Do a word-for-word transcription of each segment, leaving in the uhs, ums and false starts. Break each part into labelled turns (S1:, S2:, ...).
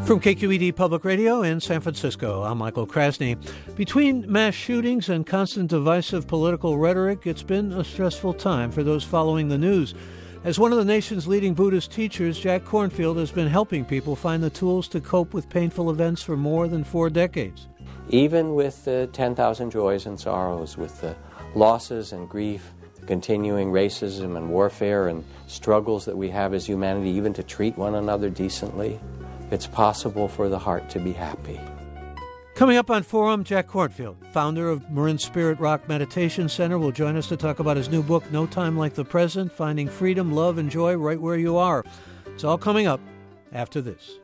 S1: From K Q E D Public Radio in San Francisco, I'm Michael Krasny. Between mass shootings and constant divisive political rhetoric, it's been a stressful time for those following the news. As one of the nation's leading Buddhist teachers, Jack Kornfield has been helping people find the tools to cope with painful events for more than four decades.
S2: Even with the ten thousand joys and sorrows, with the losses and grief, the continuing racism and warfare and struggles that we have as humanity, even to treat one another decently, it's possible for the heart to be happy.
S1: Coming up on Forum, Jack Kornfield, founder of Marin Spirit Rock Meditation Center, will join us to talk about his new book, No Time Like the Present, Finding Freedom, Love, and Joy Right Where You Are. It's all coming up after this.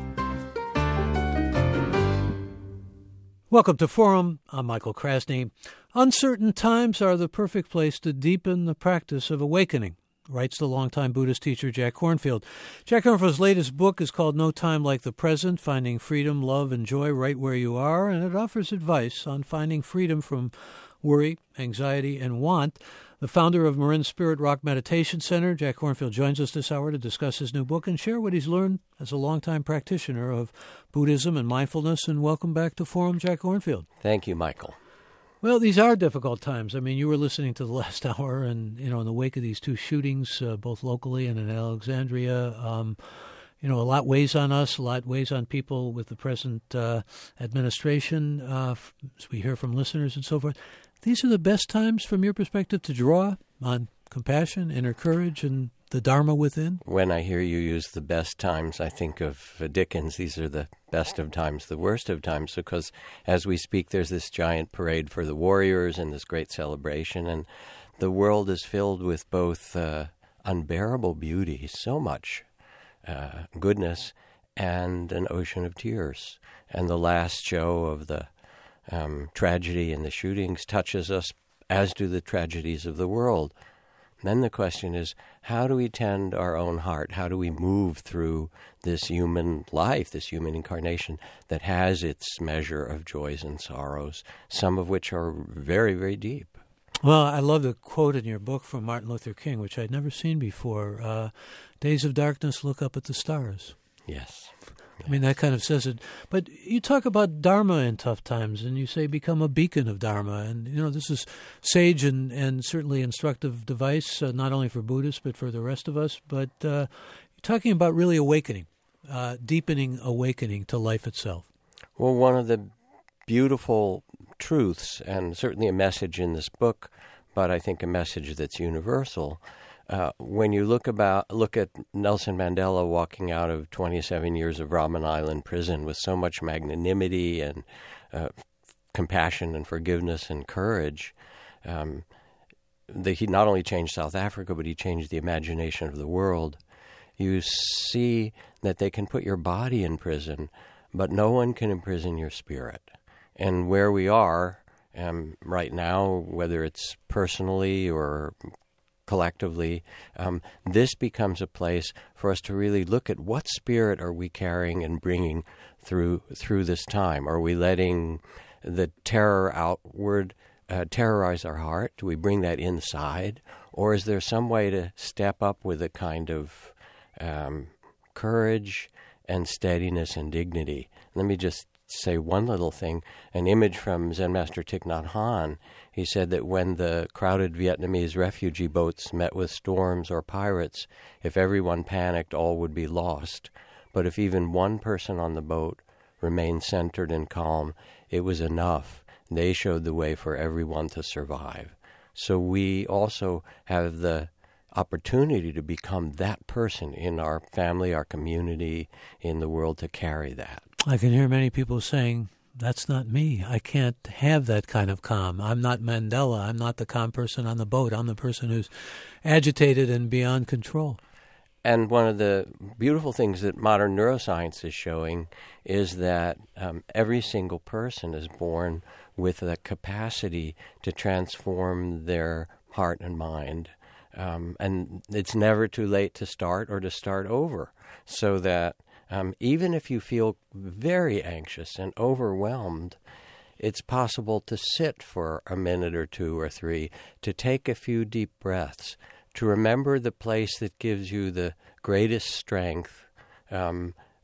S1: Welcome to Forum. I'm Michael Krasny. Uncertain times are the perfect place to deepen the practice of awakening, writes the longtime Buddhist teacher Jack Kornfield. Jack Kornfield's latest book is called No Time Like the Present, Finding Freedom, Love, and Joy Right Where You Are, and it offers advice on finding freedom from worry, anxiety, and want. The founder of Marin Spirit Rock Meditation Center, Jack Kornfield, joins us this hour to discuss his new book and share what he's learned as a longtime practitioner of Buddhism and mindfulness. And welcome back to Forum, Jack Kornfield.
S2: Thank you, Michael.
S1: Well, these are difficult times. I mean, you were listening to the last hour, and, you know, in the wake of these two shootings, uh, both locally and in Alexandria, um, you know, a lot weighs on us, a lot weighs on people with the present uh, administration, uh, as we hear from listeners and so forth. These are the best times, from your perspective, to draw on compassion, inner courage, and the Dharma within?
S2: When I hear you use the best times, I think of Dickens. These are the best of times, the worst of times, because as we speak, there's this giant parade for the warriors and this great celebration, and the world is filled with both uh, unbearable beauty, so much uh, goodness, and an ocean of tears. And the last show of the um, tragedy and the shootings touches us, as do the tragedies of the world. Then the question is, how do we tend our own heart? How do we move through this human life, this human incarnation that has its measure of joys and sorrows, some of which are very, very deep?
S1: Well, I love the quote in your book from Martin Luther King, which I'd never seen before. Uh, Days of darkness, look up at the stars.
S2: Yes.
S1: I mean, that kind of says it. But you talk about Dharma in tough times, and you say become a beacon of Dharma. And, you know, this is sage and, and certainly instructive device, uh, not only for Buddhists, but for the rest of us. But uh, you're talking about really awakening, uh, deepening awakening to life itself.
S2: Well, one of the beautiful truths, and certainly a message in this book, but I think a message that's universal, Uh, when you look about look at Nelson Mandela walking out of twenty-seven years of Robben Island prison with so much magnanimity and uh, compassion and forgiveness and courage, um, that he not only changed South Africa, but he changed the imagination of the world. You see that they can put your body in prison, but no one can imprison your spirit. And where we are um, right now, whether it's personally or collectively, um, this becomes a place for us to really look at what spirit are we carrying and bringing through through this time. Are we letting the terror outward uh, terrorize our heart? Do we bring that inside? Or is there some way to step up with a kind of um, courage and steadiness and dignity? Let me just say one little thing, an image from Zen Master Thich Nhat Hanh. He said that when the crowded Vietnamese refugee boats met with storms or pirates, if everyone panicked, all would be lost. But if even one person on the boat remained centered and calm, it was enough. They showed the way for everyone to survive. So we also have the opportunity to become that person in our family, our community, in the world, to carry that.
S1: I can hear many people saying, that's not me. I can't have that kind of calm. I'm not Mandela. I'm not the calm person on the boat. I'm the person who's agitated and beyond control.
S2: And one of the beautiful things that modern neuroscience is showing is that um, every single person is born with the capacity to transform their heart and mind. Um, and it's never too late to start or to start over, so that Um, even if you feel very anxious and overwhelmed, it's possible to sit for a minute or two or three, to take a few deep breaths, to remember the place that gives you the greatest strength, um,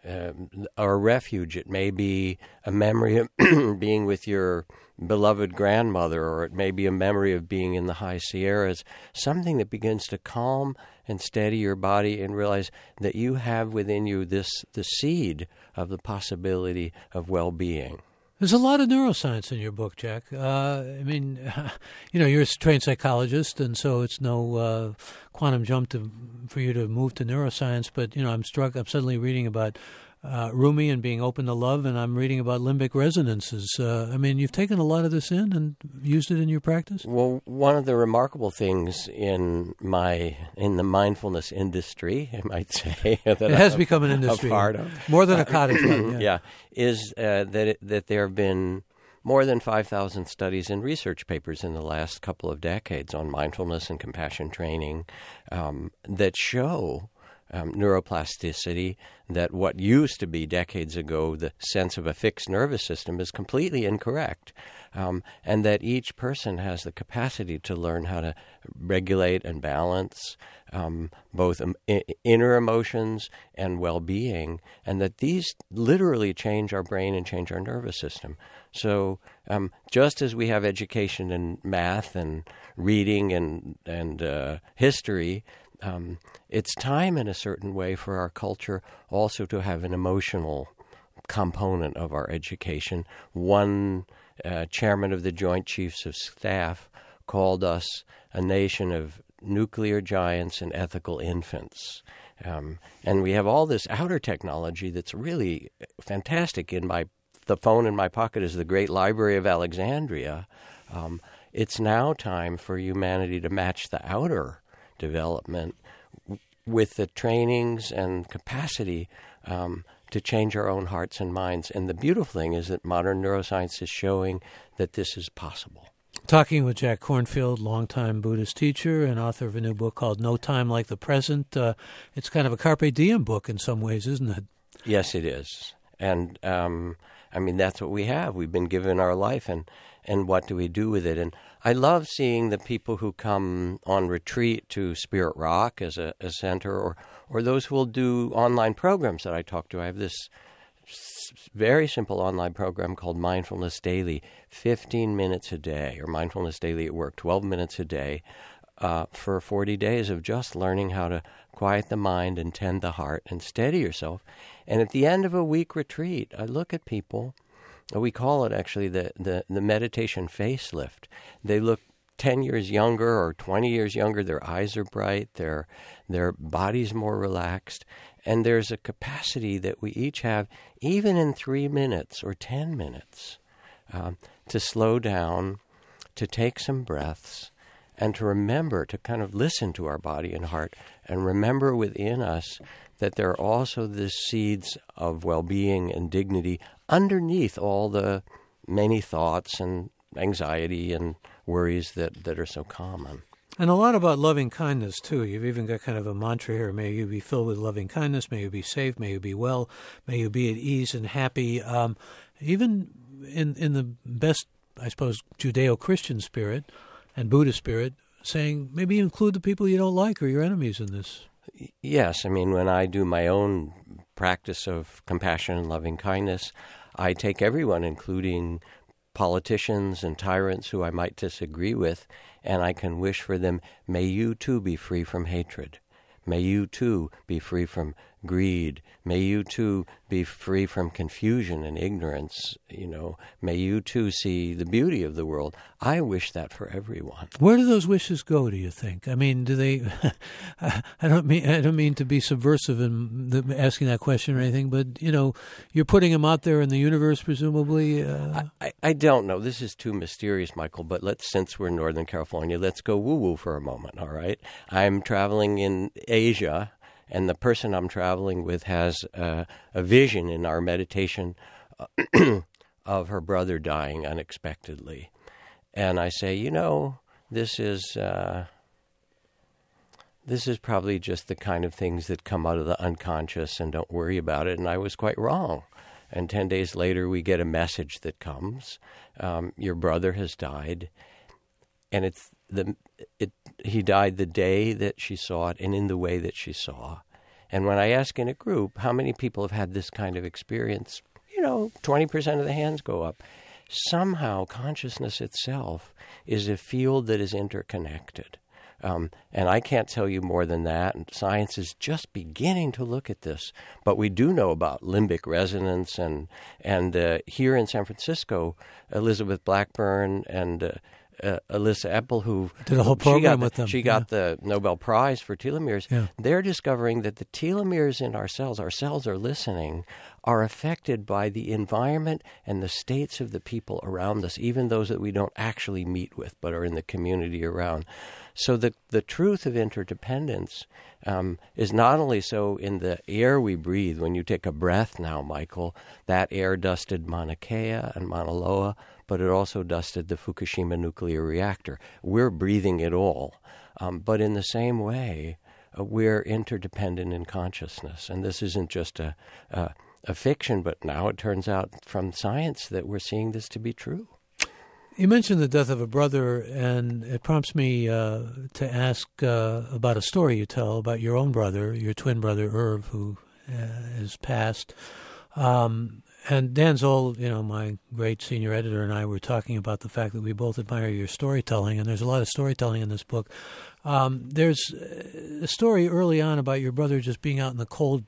S2: uh, a refuge. It may be a memory of being with your beloved grandmother, or it may be a memory of being in the high Sierras, something that begins to calm and steady your body and realize that you have within you this the seed of the possibility of well-being.
S1: There's a lot of neuroscience in your book, Jack. Uh, I mean, you know, you're a trained psychologist, and so it's no uh, quantum jump to, for you to move to neuroscience. But, you know, I'm struck, I'm suddenly reading about uh, Rumi and being open to love, and I'm reading about limbic resonances. Uh, I mean, you've taken a lot of this in and used it in your practice?
S2: Well, one of the remarkable things in my in the mindfulness industry, I might say, that
S1: it has
S2: I'm
S1: become an industry,
S2: a part of,
S1: more than a cottage club. Yeah,
S2: yeah is uh, that it, that there have been more than five thousand studies and research papers in the last couple of decades on mindfulness and compassion training um, that show Um, neuroplasticity, that what used to be decades ago the sense of a fixed nervous system is completely incorrect, um, and that each person has the capacity to learn how to regulate and balance um, both um, I- inner emotions and well-being, and that these literally change our brain and change our nervous system. So um, just as we have education in math and reading and, and uh, history, Um, it's time in a certain way for our culture also to have an emotional component of our education. One uh, chairman of the Joint Chiefs of Staff called us a nation of nuclear giants and ethical infants. Um, and we have all this outer technology that's really fantastic. In my the phone in my pocket is the Great Library of Alexandria. Um, it's now time for humanity to match the outer development with the trainings and capacity um, to change our own hearts and minds. And the beautiful thing is that modern neuroscience is showing that this is possible.
S1: Talking with Jack Kornfield, longtime Buddhist teacher and author of a new book called No Time Like the Present. Uh, it's kind of a carpe diem book in some ways, isn't it?
S2: Yes, it is. And, um, I mean, that's what we have. We've been given our life, and, and what do we do with it? And I love seeing the people who come on retreat to Spirit Rock as a, a center, or, or those who will do online programs that I talk to. I have this very simple online program called Mindfulness Daily, fifteen minutes a day, or Mindfulness Daily at Work, twelve minutes a day, uh, for forty days of just learning how to quiet the mind and tend the heart and steady yourself. And at the end of a week retreat, I look at people, we call it actually the, the, the meditation facelift. They look ten years younger or twenty years younger. Their eyes are bright, their, their body's more relaxed. And there's a capacity that we each have, even in three minutes or ten minutes, um, to slow down, to take some breaths, and to remember to kind of listen to our body and heart, and remember within us that there are also the seeds of well-being and dignity underneath all the many thoughts and anxiety and worries that, that are so common.
S1: And a lot about loving kindness, too. You've even got kind of a mantra here. May you be filled with loving kindness. May you be safe. May you be well. May you be at ease and happy. Um, even in in the best, I suppose, Judeo-Christian spirit and Buddhist spirit, saying maybe include the people you don't like or your enemies in this.
S2: Yes. I mean, when I do my own practice of compassion and loving kindness, I take everyone, including politicians and tyrants who I might disagree with, and I can wish for them, may you too be free from hatred. May you too be free from greed. May you too be free from confusion and ignorance. You know, may you too see the beauty of the world. I wish that for everyone.
S1: Where do those wishes go, do you think? I mean, do they? I don't mean I don't mean to be subversive in the, asking that question or anything, but you know, you're putting them out there in the universe, presumably. Uh...
S2: I, I don't know. This is too mysterious, Michael. But let's, since we're in Northern California, let's go woo-woo for a moment. All right, I'm traveling in Asia. And the person I'm traveling with has uh, a vision in our meditation uh, of her brother dying unexpectedly. And I say, you know, this is uh, this is probably just the kind of things that come out of the unconscious, and don't worry about it. And I was quite wrong. And ten days later, we get a message that comes. Um, your brother has died. And it's the it he died the day that she saw it and in the way that she saw. And when I ask in a group, how many people have had this kind of experience, you know, twenty percent of the hands go up. Somehow consciousness itself is a field that is interconnected. Um, and I can't tell you more than that. And science is just beginning to look at this. But we do know about limbic resonance. And, and uh, here in San Francisco, Elizabeth Blackburn and uh, uh, Alyssa Epple, who
S1: did a whole program
S2: she got the,
S1: with them.
S2: She
S1: yeah.
S2: got the Nobel Prize for telomeres.
S1: Yeah.
S2: They're discovering that the telomeres in our cells, our cells are listening, are affected by the environment and the states of the people around us, even those that we don't actually meet with but are in the community around. So the the truth of interdependence um, is not only so in the air we breathe. When you take a breath now, Michael, that air dusted Mauna Kea and Mauna Loa, but it also dusted the Fukushima nuclear reactor. We're breathing it all. Um, but in the same way, uh, we're interdependent in consciousness. And this isn't just a, a, a fiction, but now it turns out from science that we're seeing this to be true.
S1: You mentioned the death of a brother, and it prompts me uh, to ask uh, about a story you tell about your own brother, your twin brother, Irv, who uh, has passed. Um, and Dan Zoll, you know, my great senior editor, and I were talking about the fact that we both admire your storytelling, and there's a lot of storytelling in this book. Um, there's a story early on about your brother just being out in the cold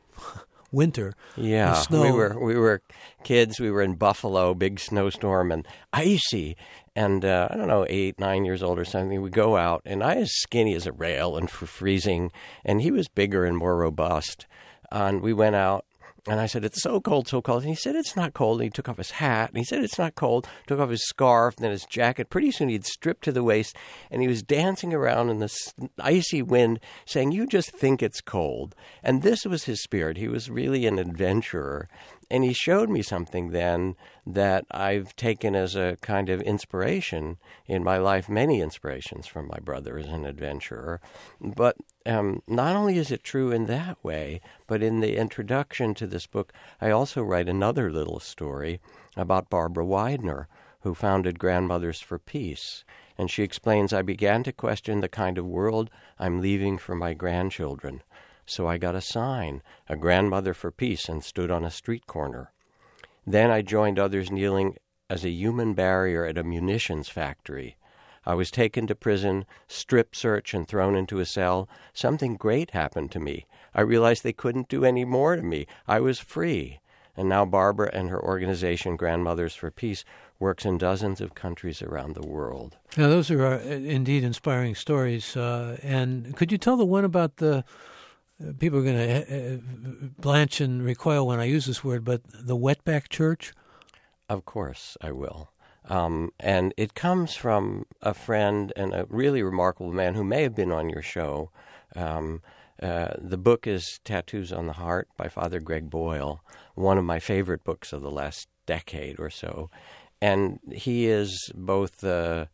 S1: winter.
S2: Yeah,
S1: snow.
S2: we were we were kids. We were in Buffalo, big snowstorm and icy. And uh, I don't know, eight, nine years old or something. We go out, and I was skinny as a rail and for freezing, and he was bigger and more robust. And we went out. And I said, it's so cold, so cold. And he said, it's not cold. And he took off his hat. And he said, it's not cold. Took off his scarf and then his jacket. Pretty soon he'd stripped to the waist. And he was dancing around in the icy wind saying, you just think it's cold. And this was his spirit. He was really an adventurer. And he showed me something then that I've taken as a kind of inspiration in my life, many inspirations from my brother as an adventurer. But um, not only is it true in that way, but in the introduction to this book, I also write another little story about Barbara Widener, who founded Grandmothers for Peace. And she explains, I began to question the kind of world I'm leaving for my grandchildren. So I got a sign, a grandmother for peace, and stood on a street corner. Then I joined others kneeling as a human barrier at a munitions factory. I was taken to prison, strip searched, and thrown into a cell. Something great happened to me. I realized they couldn't do any more to me. I was free. And now Barbara and her organization, Grandmothers for Peace, works in dozens of countries around the world.
S1: Now, those are uh, indeed inspiring stories. Uh, and could you tell the one about the... People are going to uh, blanch and recoil when I use this word, but the wetback church?
S2: Of course I will. Um, and it comes from a friend and a really remarkable man who may have been on your show. Um, uh, the book is Tattoos on the Heart by Father Greg Boyle, one of my favorite books of the last decade or so. And he is both the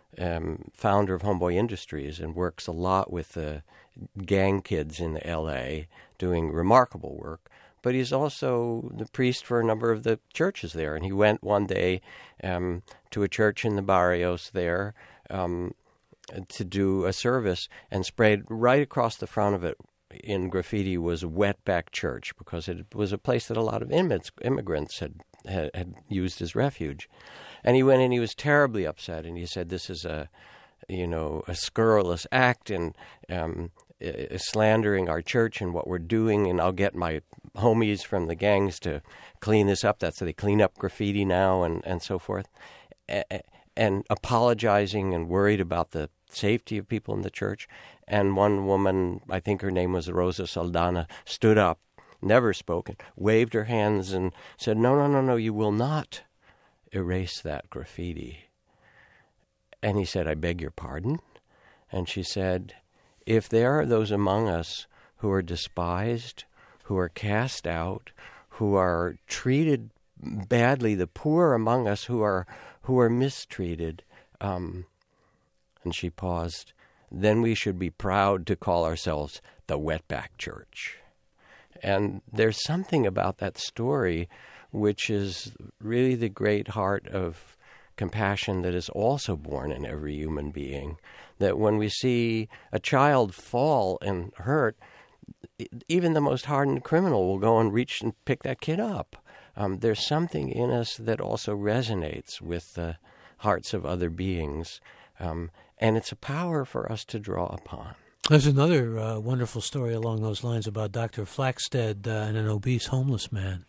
S2: um, founder of Homeboy Industries and works a lot with the gang kids in L A doing remarkable work, but he's also the priest for a number of the churches there. And he went one day um, to a church in the barrios there um, to do a service, and sprayed right across the front of it in graffiti was Wetback Church, because it was a place that a lot of immigrants, immigrants had, had, had used as refuge. And he went in, he was terribly upset, and he said, this is a, you know, a scurrilous act, and um, uh, slandering our church and what we're doing, and I'll get my homies from the gangs to clean this up. That's so they clean up graffiti now, and, and so forth. A- and apologizing and worried about the safety of people in the church. And one woman, I think her name was Rosa Saldana, stood up, never spoken, waved her hands and said, no, no, no, no, you will not erase that graffiti. And he said, I beg your pardon? And she said, if there are those among us who are despised, who are cast out, who are treated badly, the poor among us who are who are mistreated, um, and she paused, then we should be proud to call ourselves the Wetback Church. And there's something about that story which is really the great heart of compassion that is also born in every human being, that when we see a child fall and hurt, even the most hardened criminal will go and reach and pick that kid up. Um, there's something in us that also resonates with the hearts of other beings, um, and it's a power for us to draw upon.
S1: There's another uh, wonderful story along those lines about Doctor Flaxted uh, and an obese homeless man.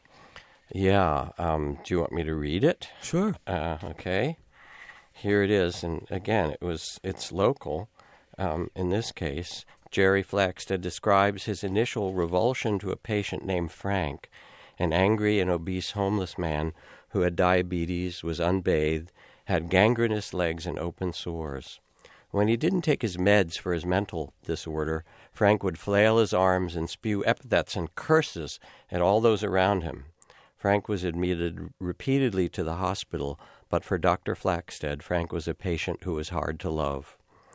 S2: Yeah. Um, do you want me to read it?
S1: Sure.
S2: Uh, okay. Here it is, and again, it was it's local. Um, in this case, Jerry Flaxted describes his initial revulsion to a patient named Frank, an angry and obese homeless man who had diabetes, was unbathed, had gangrenous legs and open sores. When he didn't take his meds for his mental disorder, Frank would flail his arms and spew epithets and curses at all those around him. Frank was admitted repeatedly to the hospital, but for Doctor Flaxted, Frank was a patient who was hard to love.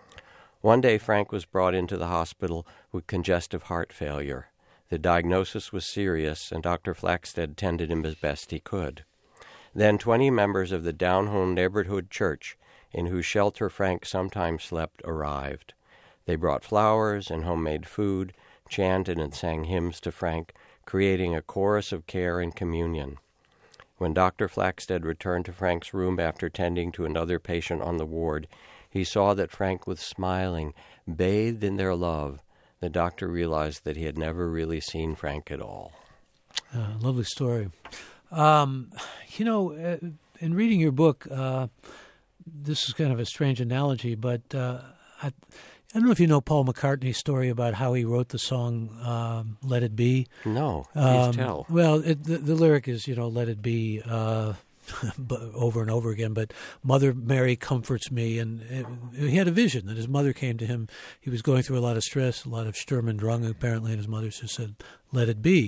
S2: One day, Frank was brought into the hospital with congestive heart failure. The diagnosis was serious, and Doctor Flaxted tended him as best he could. Then twenty members of the down-home neighborhood church, in whose shelter Frank sometimes slept, arrived. They brought flowers and homemade food, chanted and sang hymns to Frank, creating a chorus of care and communion. When Doctor Flaxted returned to Frank's room after tending to another patient on the ward, he saw that Frank was smiling, bathed in their love. The doctor realized that he had never really seen Frank at all.
S1: Uh, lovely story. Um, you know, uh, in reading your book, uh, this is kind of a strange analogy, but uh, I, I don't know if you know Paul McCartney's story about how he wrote the song um, Let It Be.
S2: No, please
S1: um,
S2: tell.
S1: Well, it, the, the lyric is, you know, let it be uh, over and over again, but Mother Mary comforts me, and it, he had a vision that his mother came to him. He was going through a lot of stress, a lot of Sturm und Drang, apparently, and his mother just said, let it be.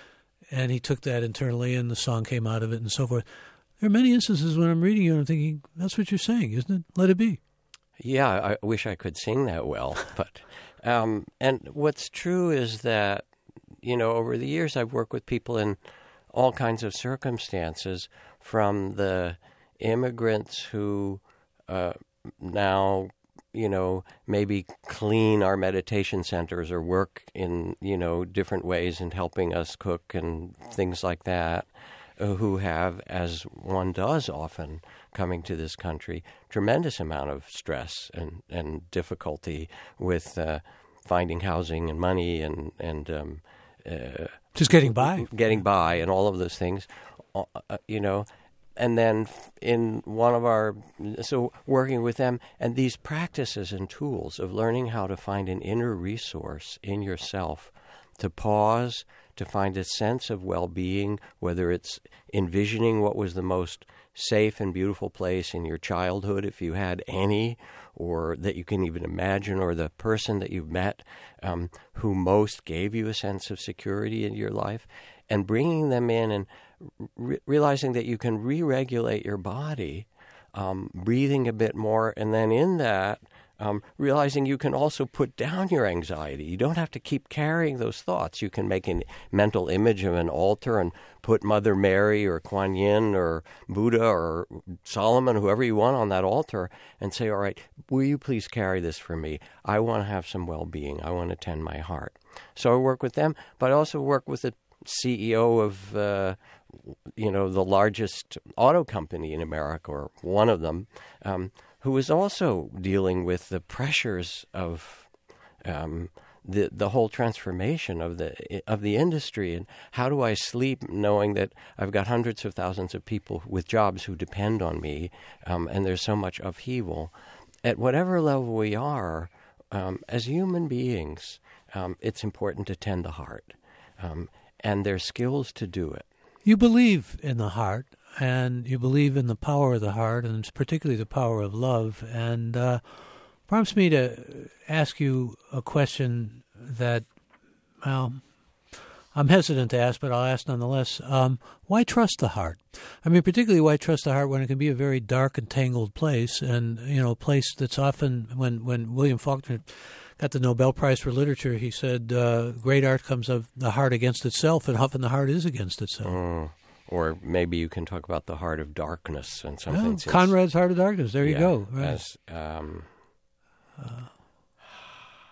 S1: And he took that internally, and the song came out of it, and so forth. There are many instances when I'm reading you, and I'm thinking, that's what you're saying, isn't it? Let it be.
S2: Yeah, I wish I could sing that well. But um, and what's true is that, you know, over the years I've worked with people in all kinds of circumstances, from the immigrants who uh, now, you know, maybe clean our meditation centers or work in, you know, different ways in helping us cook and things like that, uh, who have, as one does often coming to this country, tremendous amount of stress and, and difficulty with uh, finding housing and money and, and um, uh,
S1: just getting by.
S2: Getting by and all of those things, uh, you know. And then in one of our, so working with them, and these practices and tools of learning how to find an inner resource in yourself, to pause, to find a sense of well-being, whether it's envisioning what was the most safe and beautiful place in your childhood, if you had any, or that you can even imagine, or the person that you've met um, who most gave you a sense of security in your life, and bringing them in and re- realizing that you can re-regulate your body, um, breathing a bit more, and then in that, Um, realizing you can also put down your anxiety. You don't have to keep carrying those thoughts. You can make a mental image of an altar and put Mother Mary or Kuan Yin or Buddha or Solomon, whoever you want, on that altar and say, all right, will you please carry this for me? I want to have some well-being. I want to tend my heart. So I work with them, but I also work with the C E O of, uh, you know, the largest auto company in America, or one of them, um, who is also dealing with the pressures of um, the the whole transformation of the of the industry. And how do I sleep knowing that I've got hundreds of thousands of people with jobs who depend on me, um, and there's so much upheaval. At whatever level we are, um, as human beings, um, it's important to tend the heart, um, and there's skills to do it.
S1: You believe in the heart, and you believe in the power of the heart, and particularly the power of love. And uh, prompts me to ask you a question that, well, I'm hesitant to ask, but I'll ask nonetheless. Um, why trust the heart? I mean, particularly why trust the heart when it can be a very dark and tangled place, and, you know, a place that's often, when, when William Faulkner got the Nobel Prize for Literature, he said, uh, great art comes of the heart against itself, and often the heart is against itself.
S2: Mm. Or maybe you can talk about the heart of darkness and something.
S1: Well, Conrad's Heart of Darkness. There
S2: yeah,
S1: you go. Right.
S2: As, um, uh,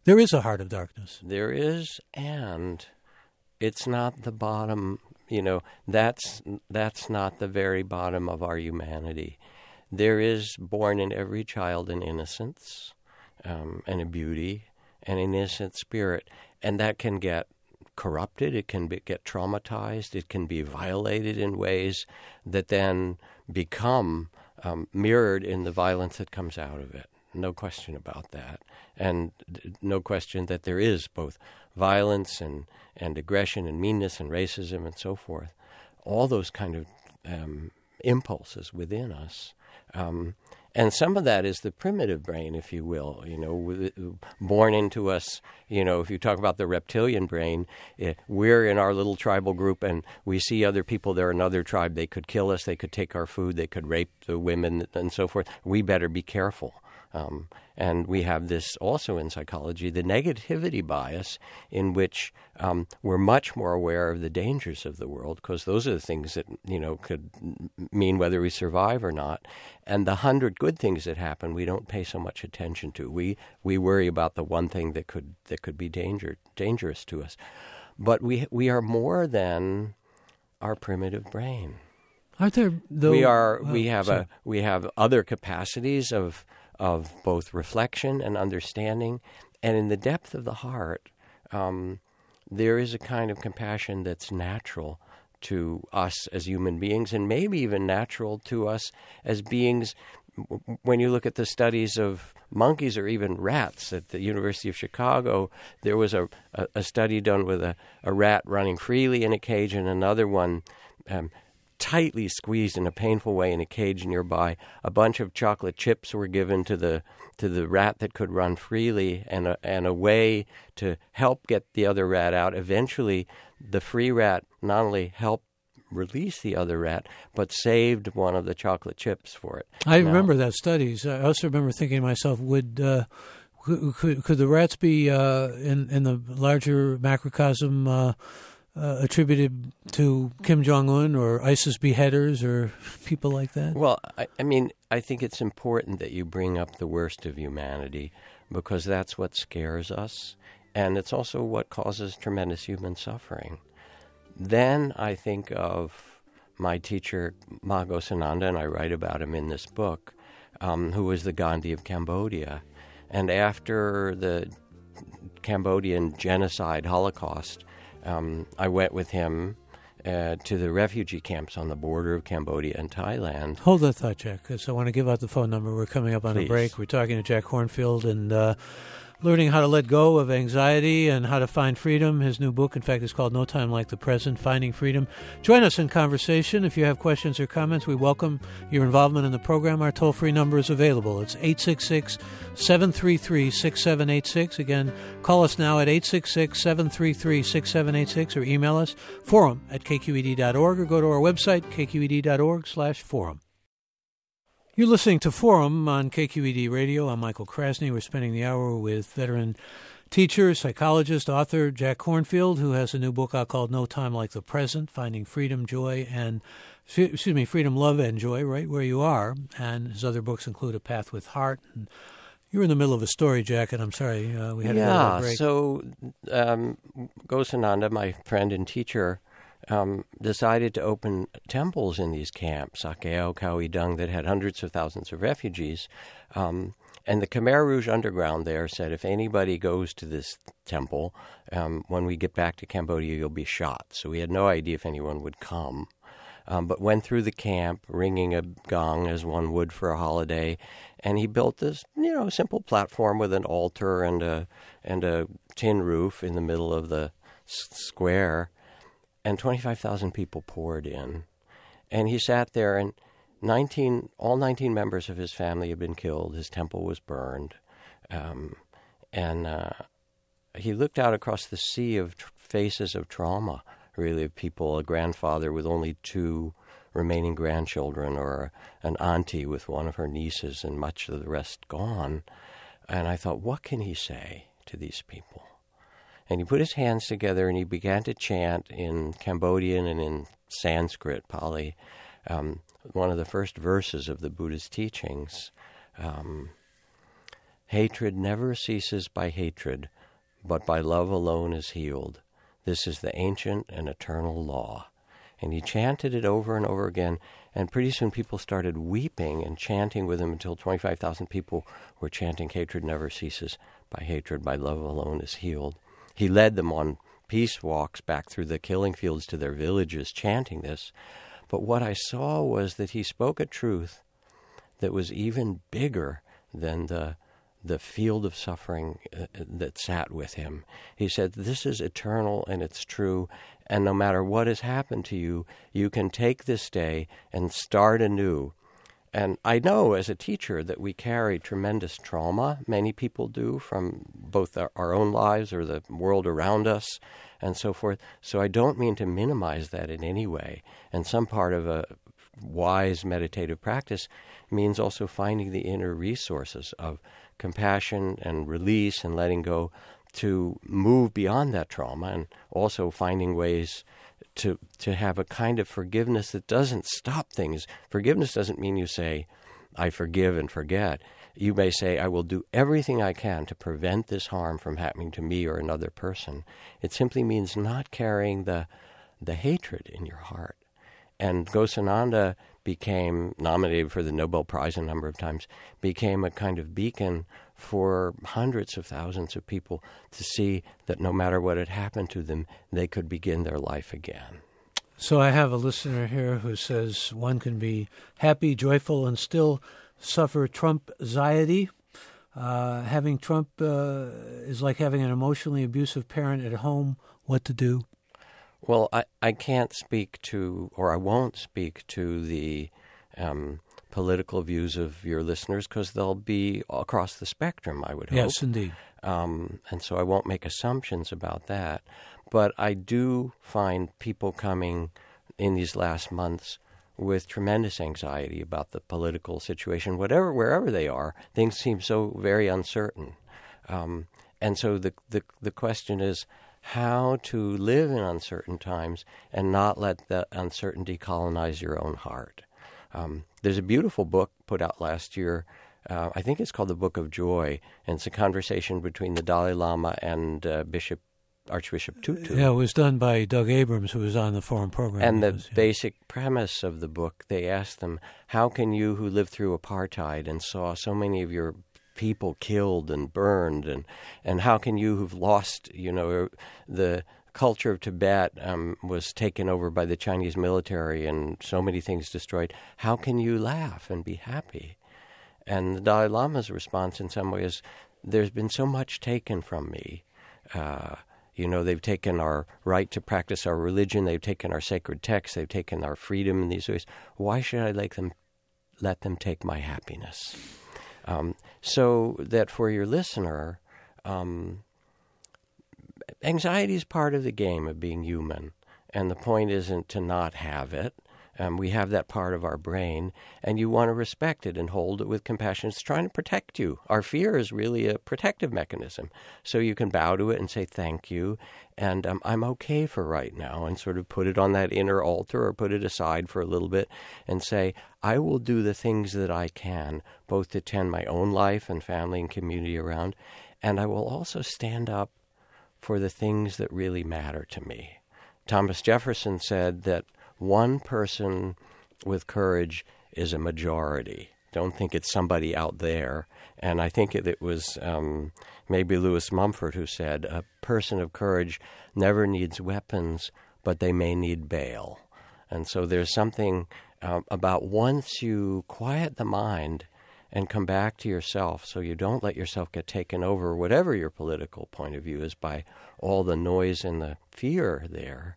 S1: There is a heart of darkness.
S2: There is, and it's not the bottom. You know, that's that's not the very bottom of our humanity. There is born in every child an innocence um, and a beauty, an innocent spirit, and that can get corrupted. It can be, get traumatized. It can be violated in ways that then become um, mirrored in the violence that comes out of it. No question about that. And no question that there is both violence and, and aggression and meanness and racism and so forth. All those kind of um, impulses within us. Um, and some of that is the primitive brain, if you will, you know, born into us. You know, if you talk about the reptilian brain, it, we're in our little tribal group and we see other people, they're another tribe. They could kill us. They could take our food. They could rape the women and so forth. We better be careful. Um, and we have this also in psychology, the negativity bias, in which um, we're much more aware of the dangers of the world, because those are the things that, you know, could mean whether we survive or not. And the hundred good things that happen, we don't pay so much attention to. We we worry about the one thing that could that could be danger dangerous to us. But we we are more than our primitive brain.
S1: Aren't there? Though,
S2: we are.
S1: Well,
S2: we have
S1: sorry.
S2: a we have other capacities of. of both reflection and understanding. And in the depth of the heart, um, there is a kind of compassion that's natural to us as human beings, and maybe even natural to us as beings. When you look at the studies of monkeys or even rats at the University of Chicago, there was a, a, a study done with a, a rat running freely in a cage and another one um, tightly squeezed in a painful way in a cage nearby. A bunch of chocolate chips were given to the to the rat that could run freely, and a, and a way to help get the other rat out. Eventually, the free rat not only helped release the other rat, but saved one of the chocolate chips for it.
S1: I
S2: now,
S1: remember that studies. I also remember thinking to myself, would uh, could, could the rats be uh, in in the larger macrocosm uh, Uh, attributed to Kim Jong-un or ISIS beheaders or people like that?
S2: Well, I, I mean, I think it's important that you bring up the worst of humanity, because that's what scares us, and it's also what causes tremendous human suffering. Then I think of my teacher, Ma Ghosananda, and I write about him in this book, um, who was the Gandhi of Cambodia. And after the Cambodian genocide Holocaust, Um, I went with him uh, to the refugee camps on the border of Cambodia and Thailand.
S1: Hold that thought, Jack, because I want to give out the phone number. We're coming up on
S2: Please.
S1: a break. We're talking to Jack Kornfield and uh, learning how to let go of anxiety and how to find freedom. His new book, in fact, is called No Time Like the Present, Finding Freedom. Join us in conversation. If you have questions or comments, we welcome your involvement in the program. Our toll-free number is available. It's eight six six, seven three three, six seven eight six. Again, call us now at eight six six, seven three three, six seven eight six or email us, forum at k q e d dot org, or go to our website, k q e d dot org slash forum. You're listening to Forum on K Q E D Radio. I'm Michael Krasny. We're spending the hour with veteran teacher, psychologist, author Jack Kornfield, who has a new book out called No Time Like the Present, Finding Freedom, Joy, and, excuse me, Freedom, Love, and Joy, right where you are. And his other books include A Path with Heart. And you're in the middle of a story, Jack, and I'm sorry, uh, we had
S2: yeah,
S1: a little break.
S2: so um, Ghosananda, my friend and teacher, Um, decided to open temples in these camps, Sakeo, Khao Dung, that had hundreds of thousands of refugees. Um, and the Khmer Rouge underground there said, if anybody goes to this temple, um, when we get back to Cambodia, you'll be shot. So we had no idea if anyone would come. Um, but went through the camp, ringing a gong as one would for a holiday, and he built this, you know, simple platform with an altar and a and a tin roof in the middle of the s- square. And twenty-five thousand people poured in. And he sat there, and nineteen, all nineteen members of his family had been killed. His temple was burned. Um, and uh, he looked out across the sea of tr- faces of trauma, really, of people, a grandfather with only two remaining grandchildren, or an auntie with one of her nieces, and much of the rest gone. And I thought, what can he say to these people? And he put his hands together and he began to chant in Cambodian and in Sanskrit, Pali, um, one of the first verses of the Buddha's teachings. Um, Hatred never ceases by hatred, but by love alone is healed. This is the ancient and eternal law. And he chanted it over and over again, and pretty soon people started weeping and chanting with him until twenty-five thousand people were chanting, hatred never ceases by hatred, by love alone is healed. He led them on peace walks back through the killing fields to their villages chanting this. But what I saw was that he spoke a truth that was even bigger than the the field of suffering uh, that sat with him. He said, this is eternal and it's true, and no matter what has happened to you, you can take this day and start anew. And I know as a teacher that we carry tremendous trauma. Many people do, from both our, our own lives or the world around us and so forth. So I don't mean to minimize that in any way. And some part of a wise meditative practice means also finding the inner resources of compassion and release and letting go to move beyond that trauma, and also finding ways to to have a kind of forgiveness that doesn't stop things. Forgiveness doesn't mean you say, I forgive and forget. You may say, I will do everything I can to prevent this harm from happening to me or another person. It simply means not carrying the the hatred in your heart. And Ghosananda became nominated for the Nobel Prize a number of times, became a kind of beacon for hundreds of thousands of people to see that no matter what had happened to them, they could begin their life again.
S1: So I have a listener here who says one can be happy, joyful, and still suffer Trump-anxiety. Uh, having Trump uh, is like having an emotionally abusive parent at home. What to do?
S2: Well, I, I can't speak to, or I won't speak to the um, political views of your listeners, because they'll be across the spectrum, I would hope.
S1: Yes, indeed.
S2: Um, and so I won't make assumptions about that. But I do find people coming in these last months with tremendous anxiety about the political situation. Whatever, wherever they are, things seem so very uncertain. Um, and so the, the the question is, how to live in uncertain times and not let that uncertainty colonize your own heart. Um, there's a beautiful book put out last year. Uh, I think it's called The Book of Joy, and it's a conversation between the Dalai Lama and uh, Bishop Archbishop Tutu.
S1: Yeah, it was done by Doug Abrams, who was on the forum program.
S2: And the
S1: was, yeah.
S2: basic premise of the book, they asked them, how can you who lived through apartheid and saw so many of your people killed and burned, and, and how can you who've lost, you know, the culture of Tibet um, was taken over by the Chinese military and so many things destroyed, how can you laugh and be happy? And the Dalai Lama's response in some ways, there's been so much taken from me. Uh, you know, they've taken our right to practice our religion, they've taken our sacred texts, they've taken our freedom in these ways. Why should I let them, let them take my happiness? Um, so that for your listener, um, anxiety is part of the game of being human, and the point isn't to not have it. Um, we have that part of our brain, and you want to respect it and hold it with compassion. It's trying to protect you. Our fear is really a protective mechanism. So you can bow to it and say, thank you, and um, I'm okay for right now, and sort of put it on that inner altar or put it aside for a little bit and say, I will do the things that I can, both to tend my own life and family and community around, and I will also stand up for the things that really matter to me. Thomas Jefferson said that one person with courage is a majority. Don't think it's somebody out there. And I think it, it was um, maybe Lewis Mumford who said, a person of courage never needs weapons, but they may need bail. And so there's something uh, about once you quiet the mind and come back to yourself, so you don't let yourself get taken over, whatever your political point of view is, by all the noise and the fear there,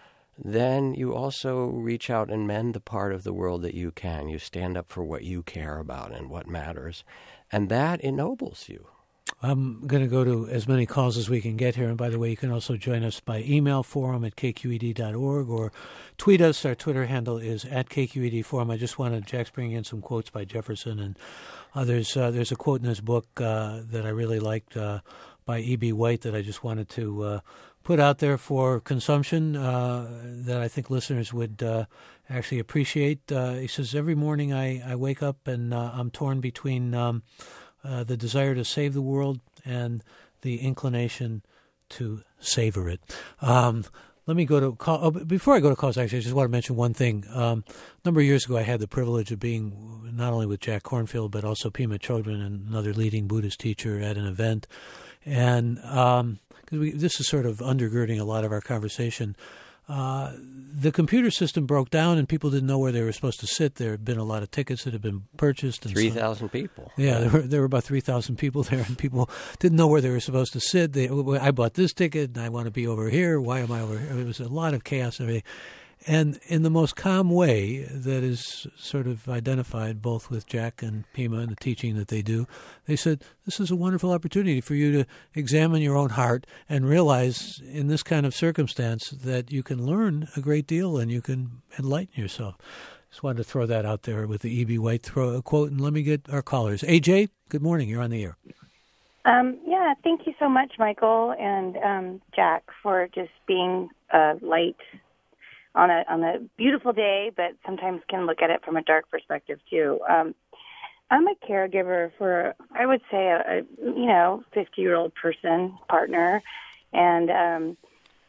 S2: then you also reach out and mend the part of the world that you can. You stand up for what you care about and what matters, and that ennobles you.
S1: I'm going to go to as many calls as we can get here. And by the way, you can also join us by email, forum at k q e d dot org, or tweet us. Our Twitter handle is at K Q E D Forum. I just wanted, Jack's bringing in some quotes by Jefferson and others. Uh, there's a quote in his book uh, that I really liked uh, by E B. White that I just wanted to uh, put out there for consumption uh, that I think listeners would uh, actually appreciate. Uh, he says, every morning I, I wake up and uh, I'm torn between um, uh, the desire to save the world and the inclination to savor it. Um, let me go to call. Oh, before I go to calls, actually, I just want to mention one thing. Um, a number of years ago, I had the privilege of being not only with Jack Kornfield, but also Pema Chodron, and another leading Buddhist teacher, at an event. And um, 'cause we, this is sort of undergirding a lot of our conversation. Uh, the computer system broke down and people didn't know where they were supposed to sit. There had been a lot of tickets that had been purchased. And
S2: three thousand people.
S1: Yeah, yeah, there were there were about three thousand people there, and people didn't know where they were supposed to sit. They, I bought this ticket, and I want to be over here. Why am I over here? It was a lot of chaos and everything. And in the most calm way that is sort of identified both with Jack and Pema and the teaching that they do, they said, this is a wonderful opportunity for you to examine your own heart and realize in this kind of circumstance that you can learn a great deal and you can enlighten yourself. Just wanted to throw that out there with the E B. White throw, quote, and let me get our callers. A J, good morning. You're on the air.
S3: Um, yeah, thank you so much, Michael and um, Jack, for just being a light on a on a beautiful day, but sometimes can look at it from a dark perspective too. Um, I'm a caregiver for, I would say, a, a you know fifty-year-old person, partner, and um,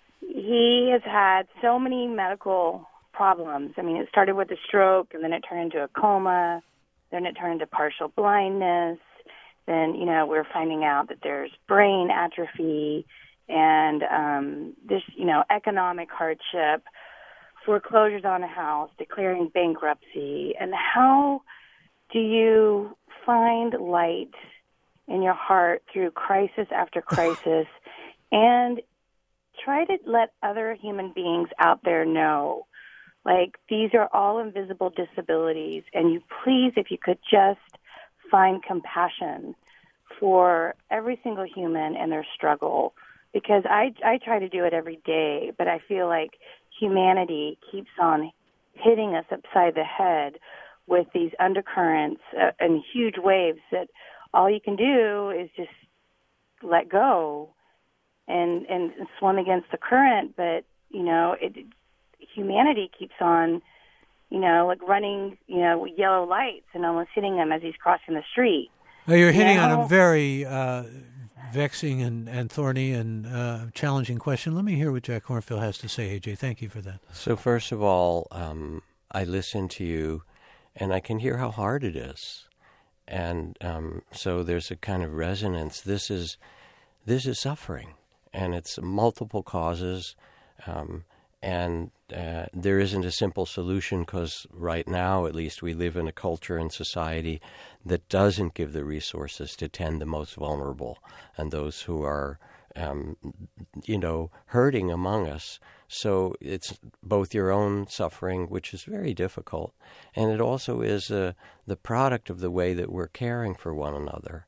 S3: he has had so many medical problems. I mean, it started with a stroke, and then it turned into a coma, then it turned into partial blindness. Then, you know, we're finding out that there's brain atrophy and um, this, you know, economic hardship, foreclosures on a house, declaring bankruptcy. And how do you find light in your heart through crisis after crisis and try to let other human beings out there know, like, these are all invisible disabilities, and you please, if you could just find compassion for every single human and their struggle, because I, I try to do it every day, but I feel like humanity keeps on hitting us upside the head with these undercurrents uh, and huge waves that all you can do is just let go and, and swim against the current. But, you know, it, humanity keeps on, you know, like running, you know, yellow lights and almost hitting him as he's crossing the street.
S1: Well, you're hitting
S3: you know?
S1: on a very uh, vexing and, and thorny and uh, challenging question. Let me hear what Jack Kornfield has to say, A J. Thank you for that.
S2: So first of all, um, I listen to you, and I can hear how hard it is. And um, so there's a kind of resonance. This is this is suffering, and it's multiple causes, um, and uh, there isn't a simple solution because right now, at least, we live in a culture and society that doesn't give the resources to tend the most vulnerable and those who are, um, you know, hurting among us. So it's both your own suffering, which is very difficult, and it also is uh, the product of the way that we're caring for one another.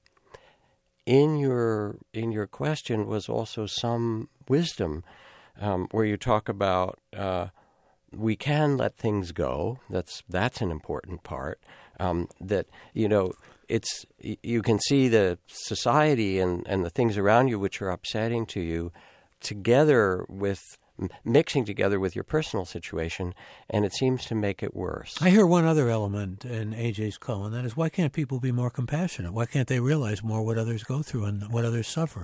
S2: In your in your question was also some wisdom, um, where you talk about uh, we can let things go. That's that's an important part. Um, that you know, it's you can see the society and, and the things around you which are upsetting to you, together with. mixing together with your personal situation, and it seems to make it worse.
S1: I hear one other element in A J's call, and that is, why can't people be more compassionate? Why can't they realize more what others go through and what others suffer?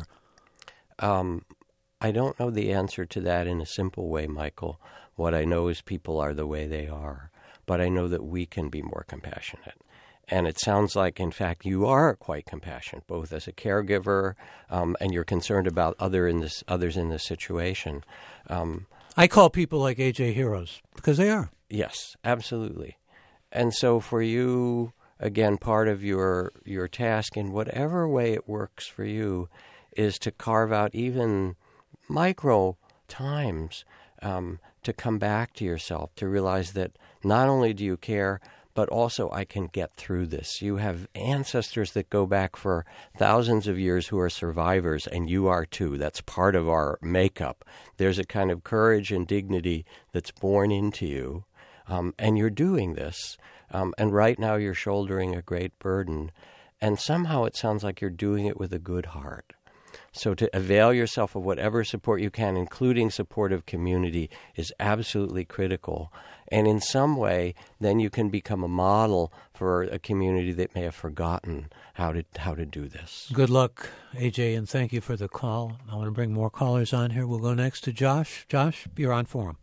S2: Um, I don't know the answer to that in a simple way, Michael. What I know is people are the way they are, but I know that we can be more compassionate. And it sounds like, in fact, you are quite compassionate, both as a caregiver um, and you're concerned about other in this, others in this situation. Um,
S1: I call people like A J heroes, because they are.
S2: Yes, absolutely. And so for you, again, part of your your task, in whatever way it works for you, is to carve out even micro times um, to come back to yourself, to realize that not only do you care, but also I can get through this. You have ancestors that go back for thousands of years who are survivors, and you are too. That's part of our makeup. There's a kind of courage and dignity that's born into you, um, and you're doing this. Um, and right now you're shouldering a great burden, and somehow it sounds like you're doing it with a good heart. So to avail yourself of whatever support you can, including supportive community, is absolutely critical. And in some way, then you can become a model for a community that may have forgotten how to how to do this.
S1: Good luck, A J, and thank you for the call. I want to bring more callers on here. We'll go next to Josh. Josh, you're on Forum.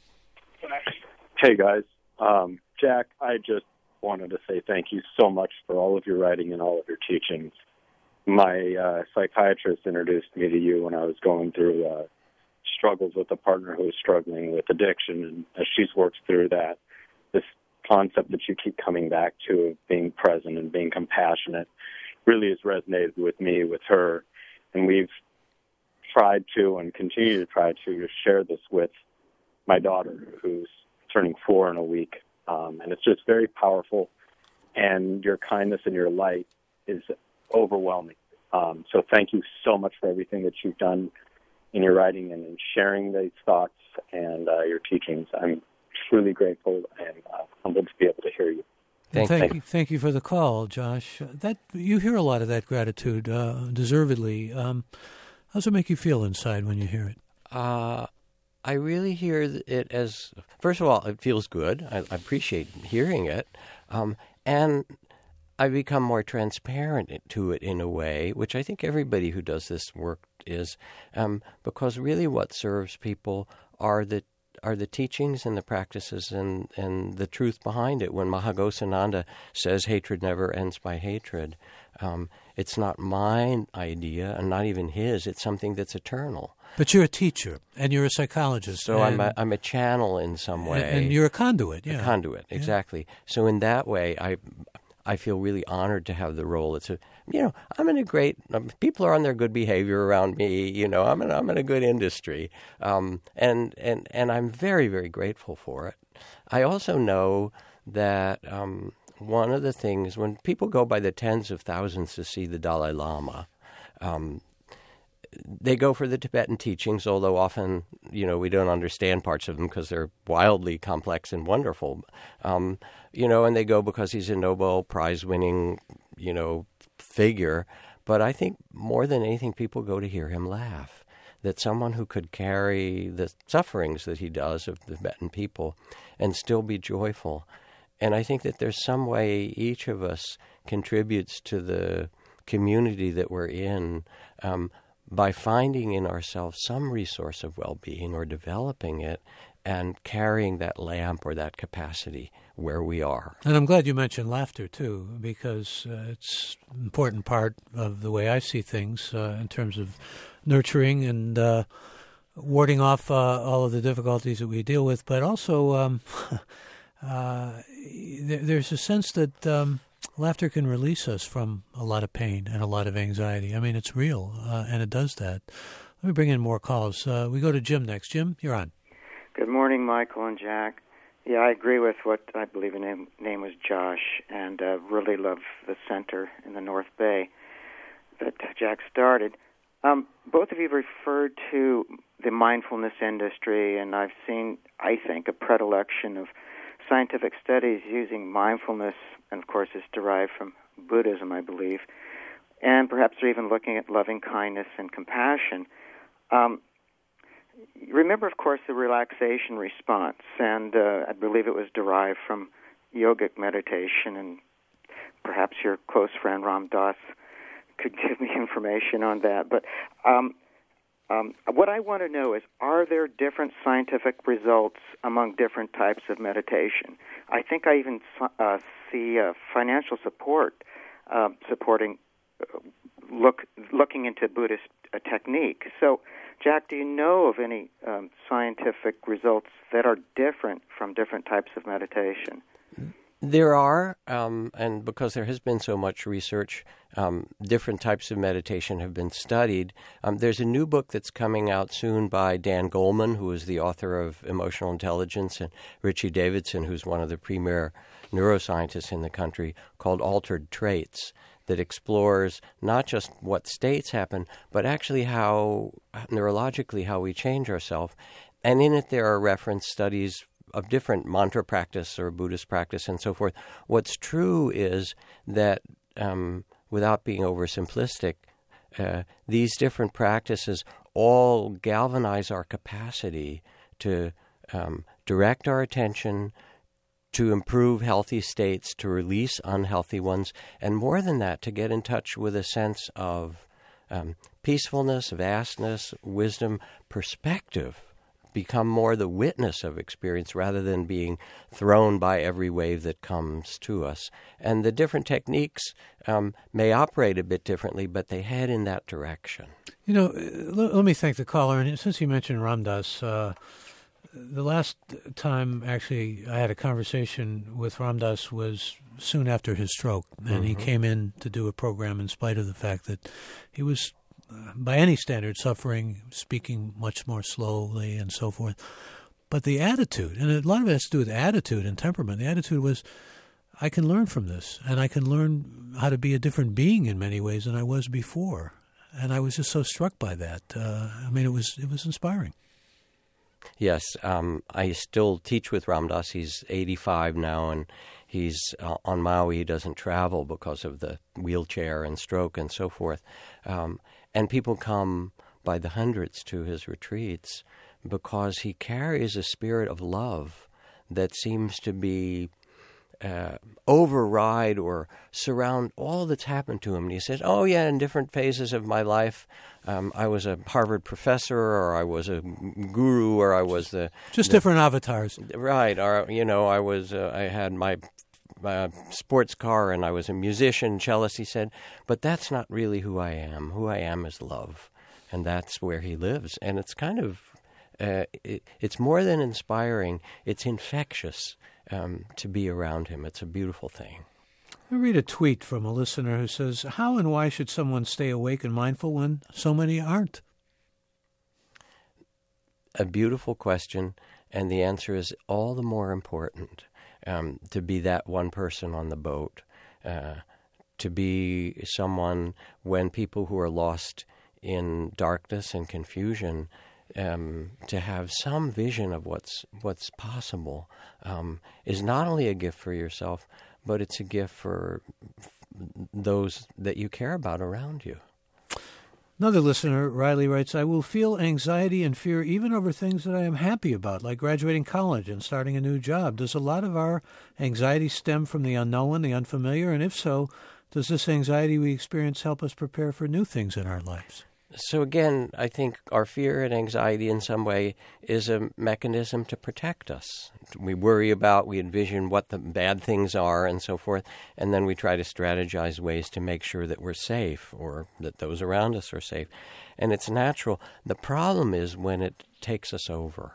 S4: Hey, guys. Um, Jack, I just wanted to say thank you so much for all of your writing and all of your teachings. My uh, psychiatrist introduced me to you when I was going through uh, struggles with a partner who was struggling with addiction, and as she's worked through that, this concept that you keep coming back to of being present and being compassionate really has resonated with me, with her, and we've tried to and continue to try to share this with my daughter, who's turning four in a week, um, and it's just very powerful, and your kindness and your light is overwhelming. Um, so thank you so much for everything that you've done in your writing and in sharing these thoughts and uh, your teachings. I'm truly grateful and uh, humbled to be able to hear you.
S1: Thank,
S2: Thank
S1: you. Thank you for the call, Josh. That you hear a lot of that gratitude, uh, deservedly. Um, how does it make you feel inside when you hear it?
S2: Uh, I really hear it as, first of all, it feels good. I, I appreciate hearing it. Um, and I become more transparent to it in a way, which I think everybody who does this work is, um, because really what serves people are the are the teachings and the practices and, and the truth behind it. When Mahaghosananda says hatred never ends by hatred, um, it's not my idea and not even his. It's something that's eternal.
S1: But you're a teacher and you're a psychologist.
S2: So
S1: and,
S2: I'm a, I'm a channel in some way.
S1: And you're a conduit, yeah.
S2: A conduit, exactly. Yeah. So in that way, I I feel really honored to have the role. It's a, you know, I'm in a great, um, people are on their good behavior around me, you know, I'm in, I'm in a good industry. Um, and, and, and I'm very, very grateful for it. I also know that um, one of the things, when people go by the tens of thousands to see the Dalai Lama, um, they go for the Tibetan teachings, although often, you know, we don't understand parts of them because they're wildly complex and wonderful. Um, you know, and they go because he's a Nobel Prize-winning, you know, figure. But I think more than anything, people go to hear him laugh, that someone who could carry the sufferings that he does of the Tibetan people and still be joyful. And I think that there's some way each of us contributes to the community that we're in, um, by finding in ourselves some resource of well-being or developing it and carrying that lamp or that capacity where we are.
S1: And I'm glad you mentioned laughter, too, because uh, it's an important part of the way I see things uh, in terms of nurturing and uh, warding off uh, all of the difficulties that we deal with. But also um, uh, there, there's a sense that um, laughter can release us from a lot of pain and a lot of anxiety. I mean, it's real, uh, and it does that. Let me bring in more calls. Uh, we go to Jim next. Jim, you're on.
S5: Good morning, Michael and Jack. Yeah, I agree with what I believe the name, name was Josh, and uh, really love the center in the North Bay that Jack started. Um, both of you referred to the mindfulness industry, and I've seen, I think, a predilection of scientific studies using mindfulness, and of course it's derived from Buddhism, I believe, and perhaps they're even looking at loving kindness and compassion. Um, remember, of course, the relaxation response, and uh, I believe it was derived from yogic meditation, and perhaps your close friend Ram Dass could give me information on that. But um, Um, what I want to know is, are there different scientific results among different types of meditation? I think I even uh, see uh, financial support uh, supporting uh, look looking into Buddhist uh, technique. So, Jack, do you know of any um, scientific results that are different from different types of meditation?
S2: There are, um, and because there has been so much research, um, different types of meditation have been studied. Um, there's a new book that's coming out soon by Dan Goleman, who is the author of Emotional Intelligence, and Richie Davidson, who's one of the premier neuroscientists in the country, called Altered Traits, that explores not just what states happen, but actually how, neurologically, how we change ourselves. And in it there are reference studies of different mantra practice or Buddhist practice and so forth. What's true is that, um, without being oversimplistic, uh, these different practices all galvanize our capacity to um, direct our attention, to improve healthy states, to release unhealthy ones, and more than that, to get in touch with a sense of um, peacefulness, vastness, wisdom, perspective, become more the witness of experience rather than being thrown by every wave that comes to us. And the different techniques um, may operate a bit differently, but they head in that direction.
S1: You know, let, let me thank the caller. And since you mentioned Ram Dass, uh, the last time actually I had a conversation with Ram Dass was soon after his stroke. And mm-hmm. he came in to do a program in spite of the fact that he was, uh, by any standard, suffering, speaking much more slowly and so forth. But the attitude, and a lot of it has to do with attitude and temperament. The attitude was, I can learn from this, and I can learn how to be a different being in many ways than I was before. And I was just so struck by that. Uh, I mean, it was it was inspiring.
S2: Yes, um, I still teach with Ram Dass. He's eighty-five now, and he's uh, on Maui. He doesn't travel because of the wheelchair and stroke and so forth. Um, and people come by the hundreds to his retreats because he carries a spirit of love that seems to be uh, override or surround all that's happened to him. And he says, oh, yeah, in different phases of my life, um, I was a Harvard professor, or I was a guru, or I was the...
S1: Just
S2: the,
S1: different avatars.
S2: Right. Or, you know, I was, uh, I had my uh, sports car, and I was a musician, cellist, he said. But that's not really who I am. Who I am is love. And that's where he lives. And it's kind of, uh, it, it's more than inspiring. It's infectious. Um, to be around him. It's a beautiful thing.
S1: I read a tweet from a listener who says, how and why should someone stay awake and mindful when so many aren't?
S2: A beautiful question, and the answer is all the more important um, to be that one person on the boat, uh, to be someone when people who are lost in darkness and confusion Um, to have some vision of what's what's possible um, is not only a gift for yourself, but it's a gift for those that you care about around you.
S1: Another listener, Riley, writes, I will feel anxiety and fear even over things that I am happy about, like graduating college and starting a new job. Does a lot of our anxiety stem from the unknown, the unfamiliar? And if so, does this anxiety we experience help us prepare for new things in our lives?
S2: So again, I think our fear and anxiety in some way is a mechanism to protect us. We worry about, we envision what the bad things are and so forth, and then we try to strategize ways to make sure that we're safe or that those around us are safe. And it's natural. The problem is when it takes us over.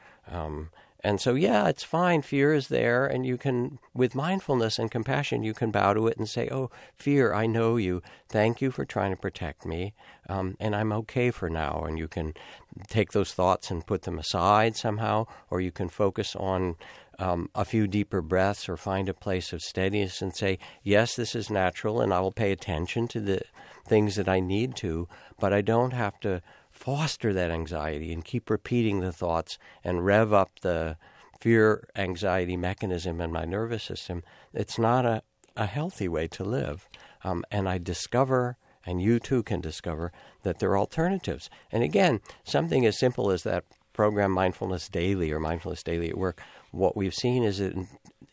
S2: Um, and so, yeah, it's fine. Fear is there, and you can, with mindfulness and compassion, you can bow to it and say, oh, fear, I know you. Thank you for trying to protect me, um, and I'm okay for now. And you can take those thoughts and put them aside somehow, or you can focus on um, a few deeper breaths or find a place of steadiness and say, yes, this is natural, and I will pay attention to the things that I need to, but I don't have to foster that anxiety and keep repeating the thoughts and rev up the fear anxiety mechanism in my nervous system. It's not a, a healthy way to live. Um, and I discover, and you too can discover, that there are alternatives. And again, something as simple as that program Mindfulness Daily or Mindfulness Daily at Work, what we've seen is that in,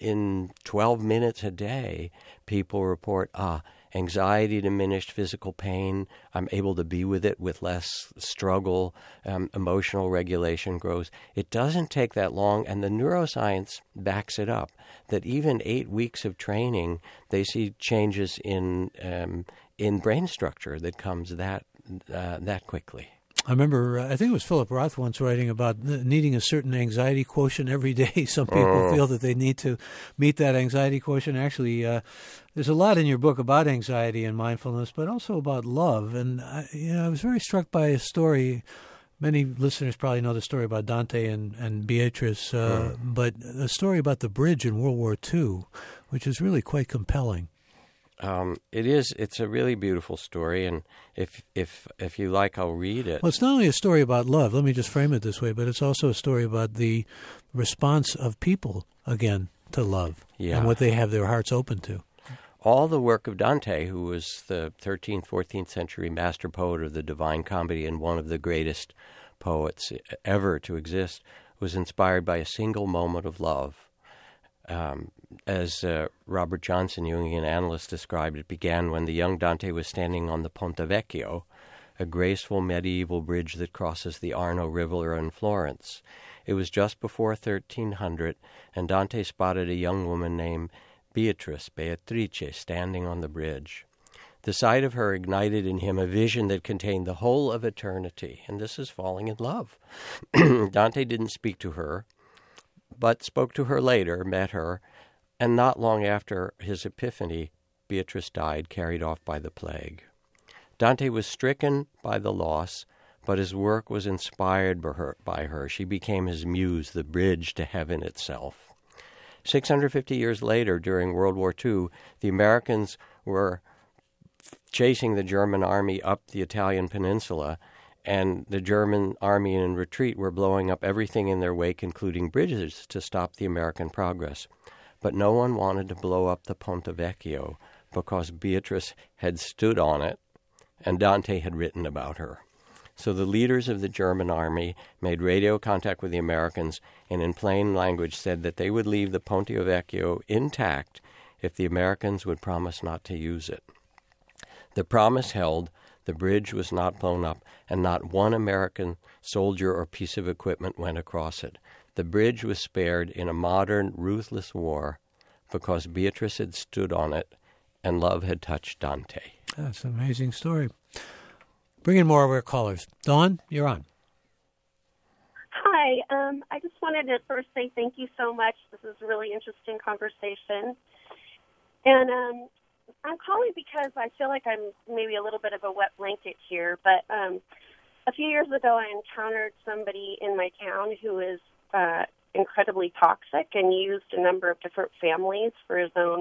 S2: in twelve minutes a day, people report, ah, anxiety diminished, physical pain, I'm able to be with it with less struggle, um, emotional regulation grows. It doesn't take that long, and the neuroscience backs it up, that even eight weeks of training, they see changes in um, in brain structure that comes that uh, that quickly.
S1: I remember, uh, I think it was Philip Roth once writing about needing a certain anxiety quotient every day. Some people
S2: oh.
S1: feel that they need to meet that anxiety quotient. Actually, uh, there's a lot in your book about anxiety and mindfulness, but also about love. And I, you know, I was very struck by a story. Many listeners probably know the story about Dante and, and Beatrice, uh, mm. but a story about the bridge in World War Two, which is really quite compelling.
S2: Um, it is. It's a really beautiful story, and if if if you like, I'll read it.
S1: Well, it's not only a story about love. Let me just frame it this way, but it's also a story about the response of people again to love
S2: yeah.
S1: and what they have their hearts open to.
S2: all the work of Dante, who was the thirteenth, fourteenth century master poet of the Divine Comedy and one of the greatest poets ever to exist, was inspired by a single moment of love. Um, as uh, Robert Johnson, Jungian analyst, described, it began when the young Dante was standing on the Ponte Vecchio, a graceful medieval bridge that crosses the Arno River in Florence. It was just before thirteen hundred, and Dante spotted a young woman named Beatrice, Beatrice, standing on the bridge. The sight of her ignited in him a vision that contained the whole of eternity, and this is falling in love. Dante didn't speak to her, but spoke to her later, met her, and not long after his epiphany, Beatrice died, carried off by the plague. Dante was stricken by the loss, but his work was inspired by her. By her. She became his muse, the bridge to heaven itself. six hundred fifty years later, during World War Two, the Americans were chasing the German army up the Italian peninsula, and the German army in retreat were blowing up everything in their wake, including bridges, to stop the American progress. But no one wanted to blow up the Ponte Vecchio because Beatrice had stood on it, and Dante had written about her. So the leaders of the German army made radio contact with the Americans and in plain language said that they would leave the Ponte Vecchio intact if the Americans would promise not to use it. The promise held, the bridge was not blown up, and not one American soldier or piece of equipment went across it. The bridge was spared in a modern, ruthless war because Beatrice had stood on it and love had touched Dante.
S1: That's an amazing story. Bring in more of our callers. Dawn, you're on.
S6: Hi. Um, I just wanted to first say thank you so much. This is a really interesting conversation. And um, I'm calling because I feel like I'm maybe a little bit of a wet blanket here. But um, a few years ago, I encountered somebody in my town who is uh, incredibly toxic and used a number of different families for his own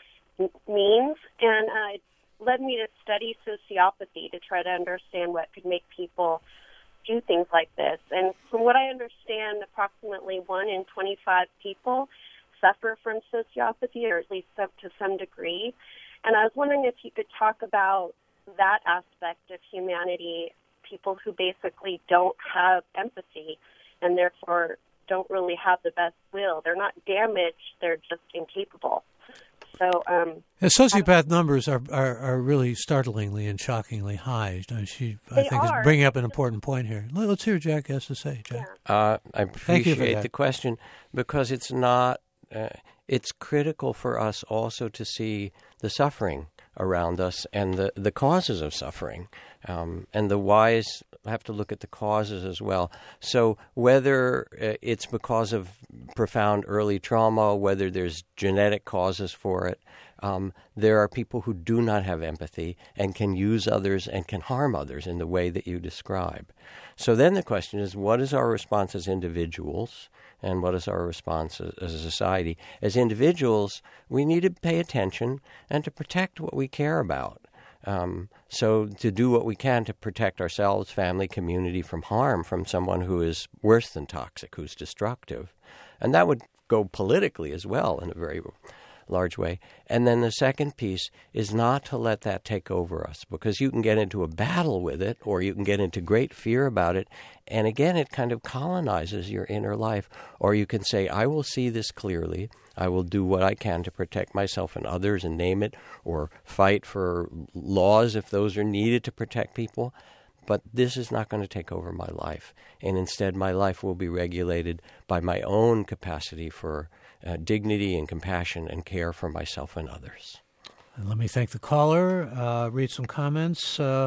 S6: means. And uh, led me to study sociopathy to try to understand what could make people do things like this. And from what I understand, approximately one in twenty-five people suffer from sociopathy, or at least up to some degree. And I was wondering if you could talk about that aspect of humanity, people who basically don't have empathy and therefore don't really have the best will. They're not damaged, they're just incapable. So, um,
S1: the sociopath numbers are, are, are really startlingly and shockingly high. She, I think,
S6: are.
S1: is bringing up an important point here. Let's hear what Jack has to say. Jack,
S6: yeah.
S2: uh, I appreciate
S1: the
S2: the question because it's not. Uh, it's critical for us also to see the suffering around us and the, the causes of suffering, um, and the wise have to look at the causes as well. So whether uh, it's because of profound early trauma, whether there's genetic causes for it, um, there are people who do not have empathy and can use others and can harm others in the way that you describe. So then the question is, what is our response as individuals? And what is our response as a society? As individuals, we need to pay attention and to protect what we care about. Um, so to do what we can to protect ourselves, family, community from harm from someone who is worse than toxic, who's destructive. And that would go politically as well in a very large way. And then the second piece is not to let that take over us, because you can get into a battle with it or you can get into great fear about it. And again, it kind of colonizes your inner life. Or you can say, I will see this clearly. I will do what I can to protect myself and others and name it, or fight for laws if those are needed to protect people. But this is not going to take over my life. And instead, my life will be regulated by my own capacity for uh, dignity and compassion and care for myself and others.
S1: And let me thank the caller, uh, read some comments. Uh,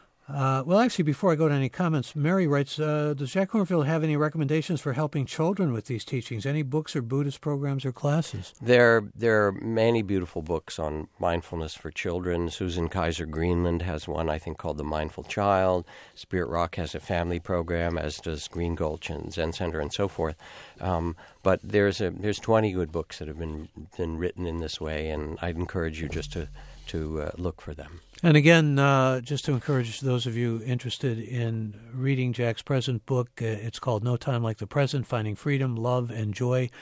S1: uh, well, actually, before I go to any comments, Mary writes, uh, does Jack Kornfield have any recommendations for helping children with these teachings? Any books or Buddhist programs or classes?
S2: There, there are many beautiful books on mindfulness for children. Susan Kaiser Greenland has one, I think, called The Mindful Child. Spirit Rock has a family program, as does Green Gulch and Zen Center and so forth. Um, but there's a there's twenty good books that have been been written in this way, and I'd encourage you just to to uh, look for them.
S1: And again, uh, just to encourage those of you interested in reading Jack's present book, uh, it's called No Time Like the Present, Finding Freedom, Love, and Joy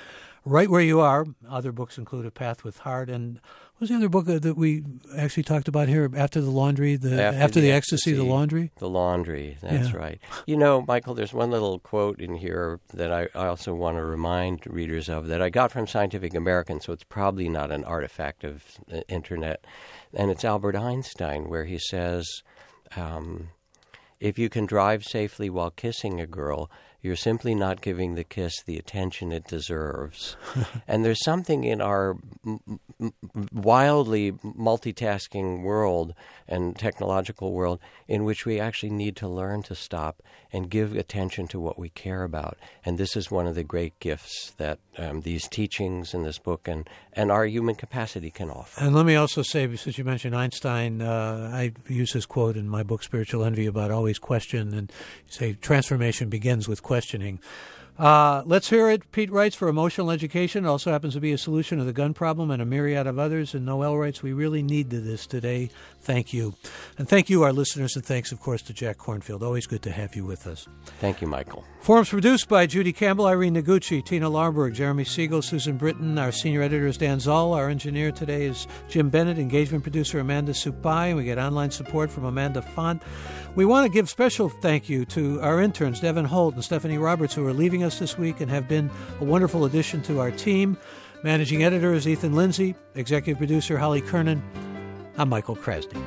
S1: Right Where You Are. Other books include A Path with Heart. And what was the other book that we actually talked about here? After the Laundry? The, after, after the, the ecstasy, ecstasy, The Laundry?
S2: The Laundry, that's yeah. right. You know, Michael, there's one little quote in here that I, I also want to remind readers of that I got from Scientific American, so it's probably not an artifact of the Internet. And it's Albert Einstein, where he says, um, if you can drive safely while kissing a girl, you're simply not giving the kiss the attention it deserves. And there's something in our m- m- wildly multitasking world and technological world in which we actually need to learn to stop and give attention to what we care about. And this is one of the great gifts that um, these teachings in this book and, and our human capacity can offer.
S1: And let me also say, since you mentioned Einstein, uh, I use this quote in my book, Spiritual Envy, about always question, and you say transformation begins with questioning. Uh, let's hear it. Pete writes, for emotional education. It also happens to be a solution to the gun problem and a myriad of others. And Noel writes, we really need this today. Thank you. And thank you, our listeners, and thanks, of course, to Jack Kornfield. Always good to have you with us.
S2: Thank you, Michael.
S1: Forum's produced by Judy Campbell, Irene Noguchi, Tina Larberg, Jeremy Siegel, Susan Britton. Our senior editor is Dan Zoll. Our engineer today is Jim Bennett. Engagement producer Amanda Supai. And we get online support from Amanda Font. We want to give special thank you to our interns, Devin Holt and Stephanie Roberts, who are leaving us this week and have been a wonderful addition to our team. Managing editor is Ethan Lindsay. Executive producer Holly Kernan. I'm Michael Krasny.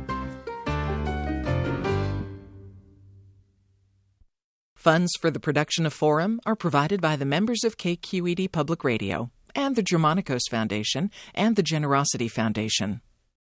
S7: Funds for the production of Forum are provided by the members of K Q E D Public Radio and the Germanicos Foundation and the Generosity Foundation.